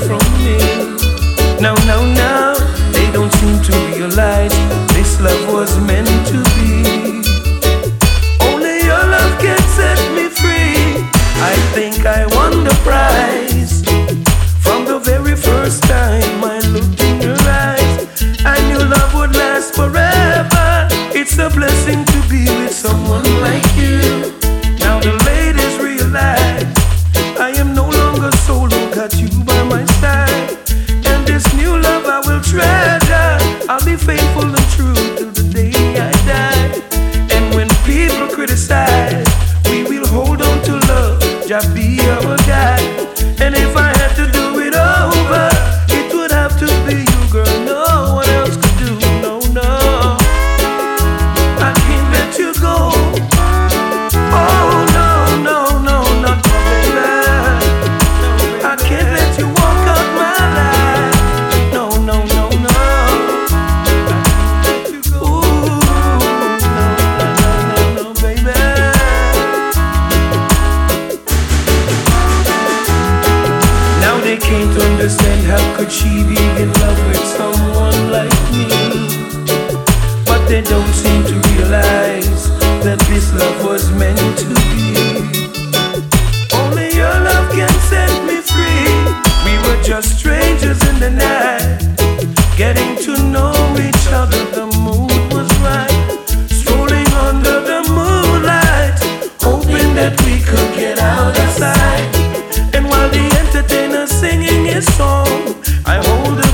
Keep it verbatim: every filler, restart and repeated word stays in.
from me. No, no, no, they don't seem to realize this love was meant to be. Only your love can set me free. I think I won the prize. From the very first time I looked in your eyes, I knew love would last forever. It's a blessing to be with someone like you. Now the ladies realize I am no longer solo, got you by my side. And this new love I will treasure. I'll be faithful and true till the day I die. And when people criticize, we will hold on to love, just be our guide. And if I had to do it over, it would have to be you, girl. No one else could do, no, no. I can't let you go. Oh, no, no, no, not my baby. I can't let you walk out my life. No, no, no, no. Ooh, no, no, no, no, baby. Now they can't understand how could she be in love with someone like me. But they don't seem to realize that this love was meant to be. Only your love can set me free. We were just strangers in the night, getting to know each other, the mood was right. Strolling under the moonlight, hoping that we could get out of sight. And while the entertainer's singing his song, I hold